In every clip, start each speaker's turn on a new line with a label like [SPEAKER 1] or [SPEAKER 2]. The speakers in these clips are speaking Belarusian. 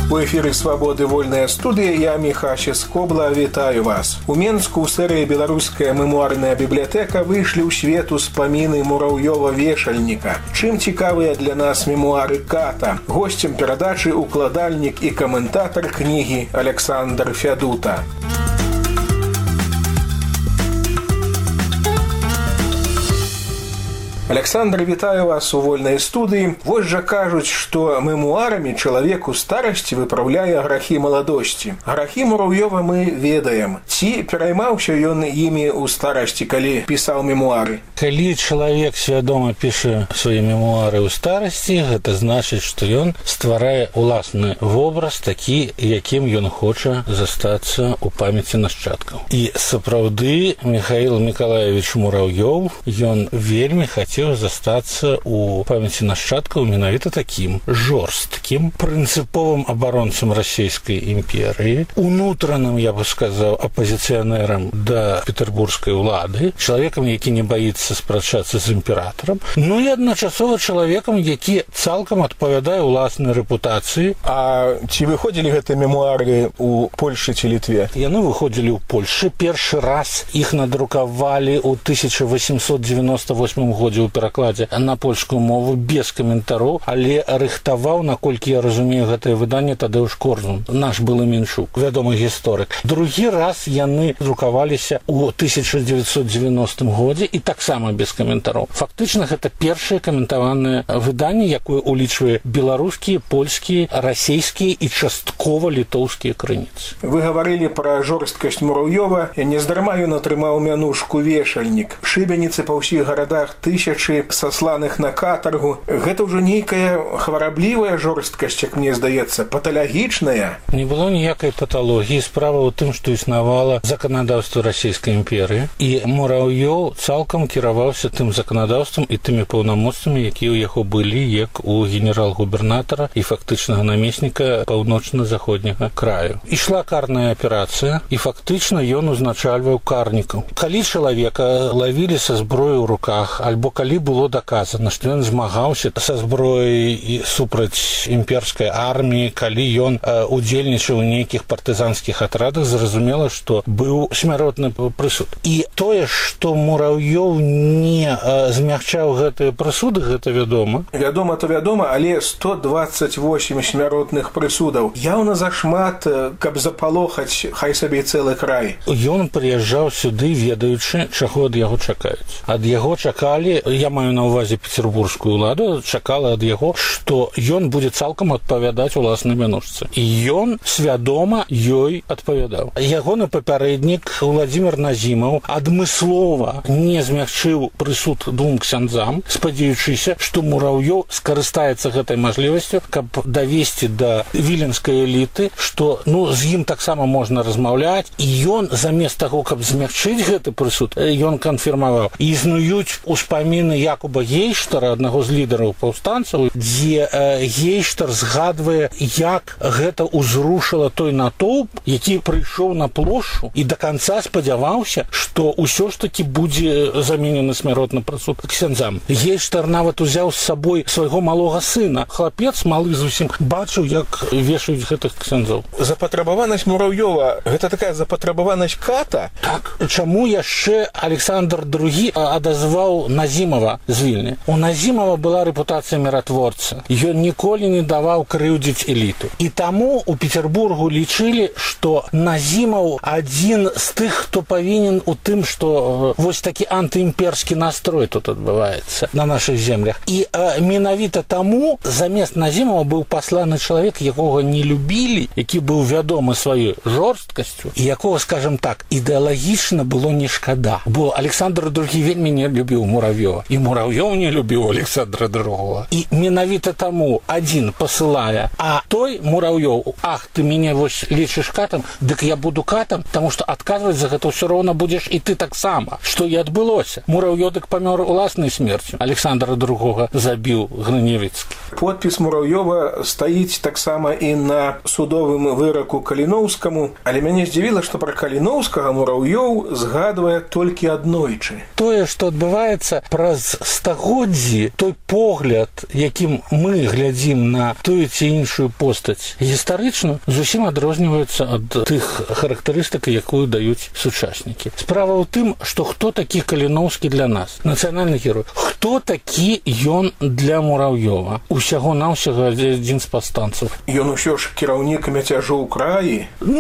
[SPEAKER 1] У эфіры «Свабоды. Вольная студыя». Я, Міхася Скобла, вітаю вас. У Менску ў серыі «Беларуская мемуарная бібліятэка» выйшлі ў свет успаміны Мураўёва-Вешальніка. Чым цікавыя для нас мемуары Ката? Госцем перадачы укладальнік і каментатар кнігі Александр Фядута. Александр, вітаю вас у вольнай студыі. Вось жа кажуць, што мемуарамі чалавек у старасці выпраўляе грахі маладосці. Грахі Мураўёва мы ведаем. Ці пераймаўся ён імі ў старасці, калі пісаў мемуары?
[SPEAKER 2] Калі чалавек свядома піша свае мемуары ў старасці, гэта значыць, што ён стварае уласны вобраз такі, якім ён хоча застацца ў памяці нашчадкаў. І сапраўды Міхаіл Мікалаевіч Мураўёў, ён вельмі хацеў застацца у памяці нашчадкаў менавіта такім жорсткім, прынцыповым абаронцам расійскай імперыі, унутраным, я бы сказаў, апазіцыянерам да петербургскай улады, чалавекам, які не баіцца спрачацца з імператарам, ну і адначасова чалавекам, які цалкам адпавядае ўласнай рэпутацыі.
[SPEAKER 1] А ці выходзілі гэтыя мемуары ў Польшы ці Літве?
[SPEAKER 2] Яны выходзілі ў Польшы. Першы раз іх надрукавалі ў 1898 годзе ў перакладзе на польскую мову без каментароў, але рыхтаваў, наколькі я разумею, гэтае выданне Тадеуш Корзун, наш былы Менчук, вядомы гісторык. Другі раз яны друкаваліся ў 1990 годзе і таксама без каментароў. Фактычна гэта першае каментаванае выданне, якое улічвае беларускія, польскія, расійскія і часткова літоўскія крыніцы.
[SPEAKER 1] Вы гаварылі пра жорсткасць Мураўёва. Нездарма ён атрымаў мянушку «Вешальнік». Шыбеніцы па ўсіх гарадах тысячы сасланых на катаргу. Гэта ўжо нейкая хвараблівая жорсткасць, як мне здаецца, паталагічная.
[SPEAKER 2] Не было ніякай паталогіі. Справа ў тым, што існавала заканадаўства расійскай імперыі, і Мураўёў цалкам кіраваўся тым заканадаўствам і тымі паўнамоцтвамі, якія ў яго былі як у генерал-губернатара і фактычнага намесніка паўночна-заходняга краю. Ішла карная аперацыя, і фактычна ён узначальваў карнікаў. Калі чалавека лавілі са зброяй у руках, альбо калі было даказана, што ён змагаўся са зброяй і супраць імперскай арміі, калі ён удзельнічаў у нейкіх партызанскіх атрадах, зразумела, што быў смяротны прысуд. І тое, што Мураўёў не змягчаў гэтыя прысуды, гэта вядома.
[SPEAKER 1] Вядома, то вядома, але 128 смяротных прысудаў яўна зашмат, каб запалохаць хай сабе цэлы край.
[SPEAKER 2] Ён прыязджаў сюды, ведаючы, чаго ад яго чакаюць. Ад яго чакалі, я маю на ўвазе петербургскую ўладу, чакала ад яго, што ён будзе цалкам адпавядаць уласнай мянушцы. І ён свядома ёй адпавядаў. Ягоны папярэднік Владзімір Назімаў адмыслова не змягчыў прысуд двум ксяндзам, спадзеючыся, што Мураўёў скарыстаецца гэтай мажлівасцю, каб давесці да віленскай эліты, што з ім таксама можна размаўляць, і ён замест таго, каб змягчыць гэты прысуд, ён канфірмаваў. І існуюць успаміны Якуба Гейштара, аднаго з лідараў паўстанцаў, дзе Гейштар згадвае, як гэта ўзрушыла той натоўп, які прыйшоў на плошчу і да канца спадзяваўся, што ўсё ж такі будзе заменены смяротны прысуд ксяндзам. Гейштар нават узяў з сабой свайго малога сына. Хлапец малы зусім бачыў, як вешаюць гэтых ксяндзоў.
[SPEAKER 1] Запатрабаванасць Мураўёва — гэта такая запатрабаванасць Ката?
[SPEAKER 2] Так. Чаму яшчэ Александр II адазваў Назімава з Вільні? У Назімава была рэпутацыя міратворца. Ён ніколі не даваў крыўдзіць эліту. І таму у Петербургу лічылі, што Назімаў адзін з тых, хто павінен у тым, што вось такі антыімперскі настрой тут адбываецца на нашых землях. І менавіта таму замест Назімава быў пасланы чалавек, якога не любілі, які быў вядомы сваёй жорсткасцю, і якога, скажем так, ідэалагічна было не шкада. Бо Александр II вельмі не любіў Мураўёва, і Мураўёў не любіў Александра II. І менавіта таму адзін пасылае, а той Мураўёў: ах, ты мяне вось лічыш катам, дык я буду катам, таму што адказваць за гэта ўсё роўна будзеш і ты таксама. Што і адбылося. Мураўёў дык памёр уласнай смерцю. Александра II забіў Грыневіцкі.
[SPEAKER 1] Подпіс Мураўёва стаіць таксама і на судовым выраку Каліноўскаму, але мяне здзівіла, што пра Каліноўскага Мураўёў згадвае толькі аднойчы.
[SPEAKER 2] Тое, што адбываецца, пра праз стагоддзі той погляд, якім мы глядзім на тую ці іншую постаць гістарычна, зусім адрозніваецца ад тых характарыстык, якую даюць сучаснікі. Справа ў тым, што хто такі Каліноўскі для нас? Нацыянальны герой. Хто такі ён для Мурав'ёва? Усяго-навсяго адзін з паўстанцаў.
[SPEAKER 1] Ён усё ж кіраўнік мяцяжу ў краі?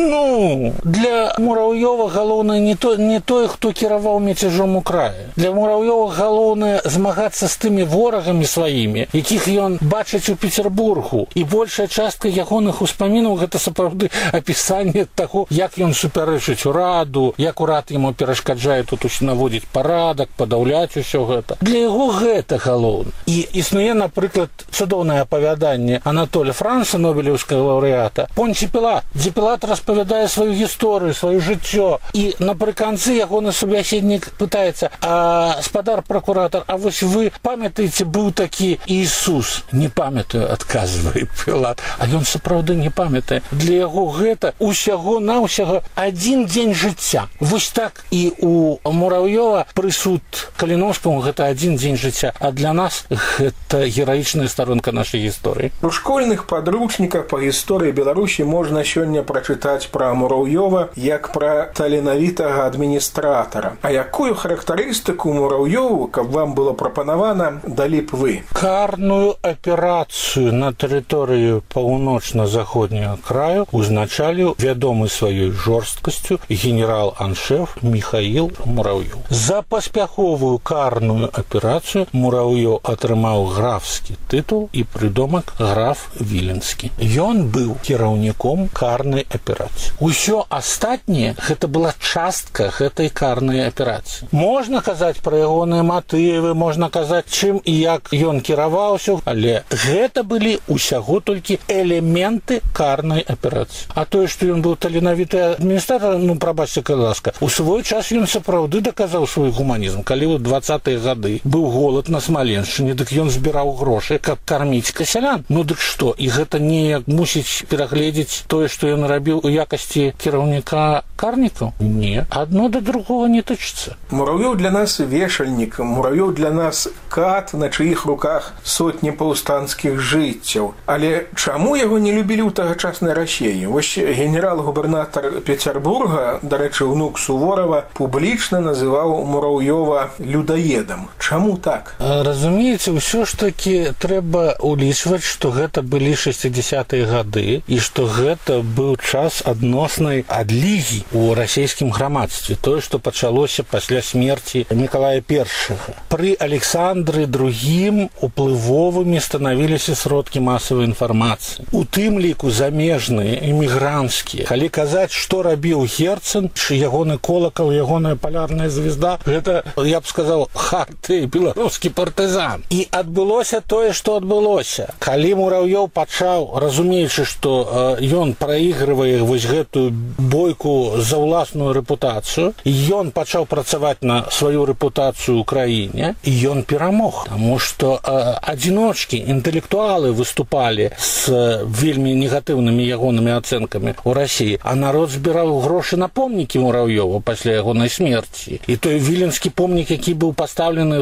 [SPEAKER 2] Ну, для Мурав'ёва галоўнае не тое, хто кіраваў мяцяжом у краі. Для Мурав'ёва галоўнае змагацца з тымі ворагамі сваімі, якіх ён бачыць у Петербургу. І большая частка ягоных успамінаў гэта сапраўды апісанне таго, як ён супярэчыць ураду, як урад яму перашкаджае тут наводзіць парадак, падаўляць усё гэта. Для яго гэта галоўна. І існуе, напрыклад, цудоўнае апавяданне Анатоля Франца, нобелеўскага лаўрэата, «Понці Пілат», дзе Пілат распавядае сваю гісторыю, сваё жыццё. І напрыканцы ягоны субяседнік пытаецца: «А, спадар пракуратар, а вось вы памятаеце, быў такі Ісус?» «Не памятаю», адказвае Пілат. А ён сапраўды не памятае. Для яго гэта усяго-навсяго адзін дзень жыцця. Вось так і у Мурав'ёва прысуд Каліноўскаму гэта адзін дзень жыцця, а для нас гэта гераічная старонка нашай гісторыі.
[SPEAKER 1] У школьных падручніках па гісторыі Беларусі можна сёння прачытаць пра Мурав'ёва як пра таленавітага адміністратара. А якую характарыстыку Мурав'ёву, каб вам было прапанавана, далі б вы?
[SPEAKER 2] Карную аперацыю на тэрыторыі паўночна-заходняга краю узначаліў вядомы сваёй жорсткасцю генерал-аншэф Міхаіл Мурав'ёў. За паспяховую карную аперацыю Мурав'ёў атрымаў графскі тытул і прыдомак граф Віленскі. Ён быў кіраўніком карнай аперацыі. Усё астатняе гэта была частка гэтай карнай аперацыі. Можна казаць пра ягоныя матывы, можна казаць, чым і як ён кіраваўся, але гэта былі усяго толькі элементы карнай аперацыі. А тое, што ён быў таленавіты адміністратар, ну, прабачце, калі ласка, у свой час ён сапраўды даказаў свой гуманізм. Калі ў 20-е гады быў голад на Смаленшчыне, дык ён збіраў грошы, каб карміць касялян. Ну дык што? І гэта неяк мусіць перагледзець тое, што ён рабіў у якасці кіраўніка карнікаў? Не. Адно да другога не тычыцца.
[SPEAKER 1] Мурав'ёў для нас вешальнік, Мурав'ёў для нас кат, на чыіх руках сотні паўстанцкіх жыццяў. Але чаму яго не любілі ў тагачаснай Расіі? Вось генерал-губернатар Петербурга, дарэчы, ўнук Суворова, публічна называў Мурав'ёва людаедам. Чаму так?
[SPEAKER 2] Разумееце, ўсё ж такі трэба улічваць, што гэта былі 60-е гады і што гэта быў час адноснай адлігі ў расійскім грамадстве. Тое, што пачалося пасля смерці Мікалая I. Пры Александры II уплывовымі станавіліся сродкі масавай інфармацыі. У тым ліку замежныя, эмігранцкія. Калі казаць, што рабіў Герцен, ягоны колакал, ягоная палярная звезда, гэта, я б сказаў, харты, беларускі партызан. І адбылося тое, што адбылося. Калі Мурав'ёў пачаў, разумеючы, што ён праігрывае вось гэтую бойку за ўласную рэпутацыю, ён пачаў працаваць на сваю рэпутацыю ў краіне, і ён перамог. Таму што адзіночкі, інтэлектуалы выступалі з вельмі негатыўнымі ягонымі ацэнкамі ў Расіі, а народ збіраў грошы на помнікі Мурав'ёва пасля ягонай смерці. І той віленскі помнік, які быў пастаўлены ў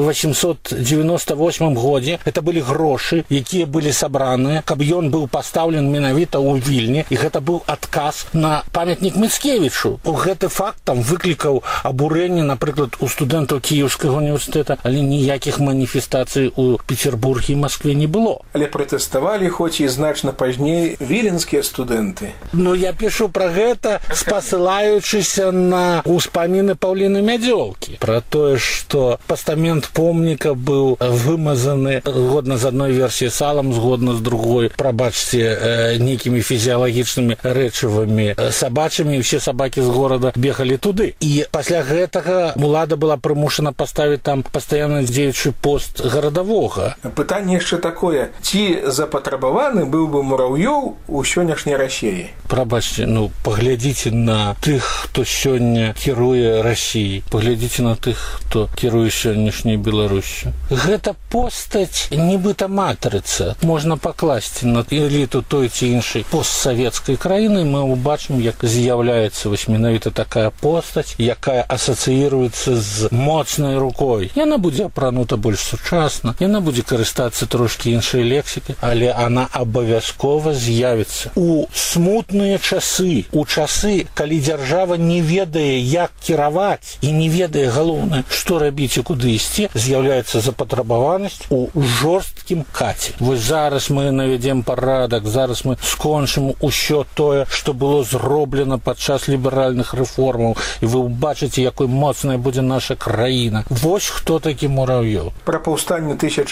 [SPEAKER 2] 1898 годзе, это былі грошы, якія былі сабраныя, каб ён быў пастаўлен менавіта ў Вільні, і гэта быў адказ на памятнік Міцкевічу. Гэты факт там выклікаў абурэнне, напрыклад, у студэнтаў Кіеўскага універсітэта, але ніякіх маніфестацый у Петербурге і Маскве не было.
[SPEAKER 1] Але пратэставалі, хоць і значна пазней, віленскія студэнты.
[SPEAKER 2] Ну, я пішу пра гэта, спасылаючыся на ўспаміны Паўліны Мядзёлкі. Пра тое, што пастамент помніка быў вымазаны згодна з адной версіяй салам, згодна з другой, прабачце, нейкімі фізіялагічнымі рэчывамі сабачымі, і ўсе сабакі з горада бегалі туды. І пасля гэтага улада была прымушана паставіць там пастаянна дзеючы пост гарадавога.
[SPEAKER 1] Пытанне яшчэ такое: ці запатрабаваны быў бы Мурав'ёў у сённяшняй Расіі?
[SPEAKER 2] Прабачце, ну, паглядзіце на тых, хто сёння кіруе Расіяй, паглядзіце на тых, хто кіруе сённяшняй Беларусю. Гэта постаць нібыта матрыца. Можна пакласці на эліту той ці іншай постсавецкай краіны, мы убачым, як з'яўляецца вось менавіта такая постаць, якая асацыіруецца з моцнай рукой другой. Яна будзе апранута больш сучасна, яна будзе карыстацца трошкі іншай лексікай, але она абавязкова з'явіцца у смутныя часы, у часы, калі дзяржава не ведае, як кіраваць і не ведае, галоўнае, што рабіць і куды ісці, з'яўляецца запатрабаванасць у жорсткім каце. Вось зараз мы навядзем парадак, зараз мы скончым усё тое, што было зроблена падчас ліберальных рэформаў, і вы ўбачыце, якой моцная будзе наша краіна. Вось хто такі Мурав'ёў.
[SPEAKER 1] Пра паўстанне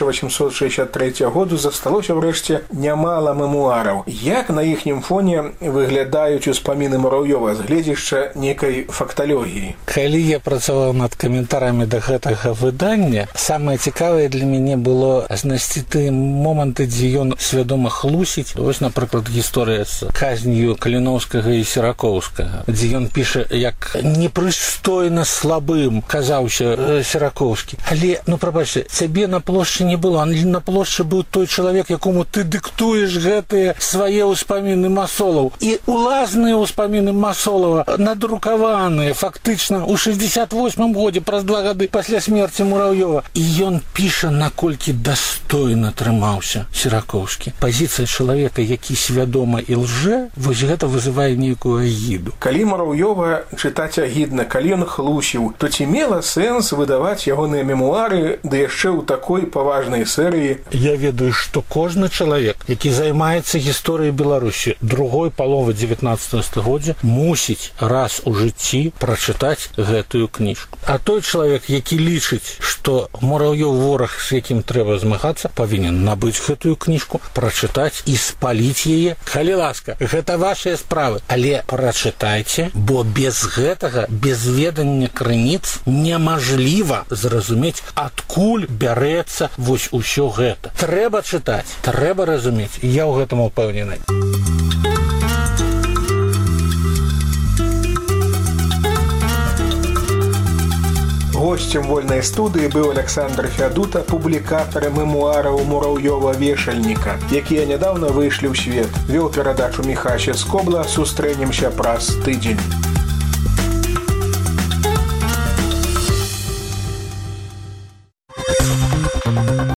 [SPEAKER 1] 1863 году засталося ўрэшце нямала мемуараў. Як на іхнім фоне выглядаюць успаміны Мурав'ёва з гледзяшча некай факталогіі?
[SPEAKER 2] Калі я працаваў над каментарамі да гэтага выдання, самае цікавае для мяне было знайсці тыя моманты, дзе ён свядома хлусіць. Вось, напрыклад, гісторыя з казнью Каліноўскага і Сіракоўскага, дзе ён піша, як непрыстойна слабым казаўся Сіракоўскі. Але, прабачце, цябе на плошчы не было, а на плошчы быў той чалавек, якому ты дыктуеш гэтыя свае ўспаміны Масолаў. І улазныя ўспаміны Масолава надрукаваныя фактычна ў 68 годзе, праз 2 гады пасля смерці Мурав'ёва. І ён піша, наколькі дастойна трымаўся Сіракоўскі. Пазіцыя чалавека, які свядома і лжэ, вось гэта вызывае нейкую агіду.
[SPEAKER 1] Калі Мурав'ёва чытаць агідна, калі ён хлусіў, то ці мела сэнс выдаваць ягоныя мемуары, ды яшчэ ў такой паважнай серыі?
[SPEAKER 2] Я ведаю, што кожны чалавек, які займаецца гісторыяй Беларусі другой паловы 19 стагоддзя, мусіць раз у жыцці прачытаць гэтую кніжку. А той чалавек, які лічыць, што Мурав'ёў вораг, з якім трэба змагацца, павінен набыць гэтую кніжку, прачытаць і спаліць яе. Калі ласка, гэта вашыя справы, але прачытайце, бо без гэтага, без ведання крыніц немажліва зразумець, адкуль бярэцца вось усё гэта. Трэба чытаць, трэба разумець, і я ў гэтым упэўнены.
[SPEAKER 1] Госцем вольнай студыі быў Александр Фядута, публікатар мемуараў Мурав'ёва «Вешальніка», якія нядаўна выйшлі ў свет. Вёў перадачу Міхася Скобла. Сустрэнемся праз тыдзень.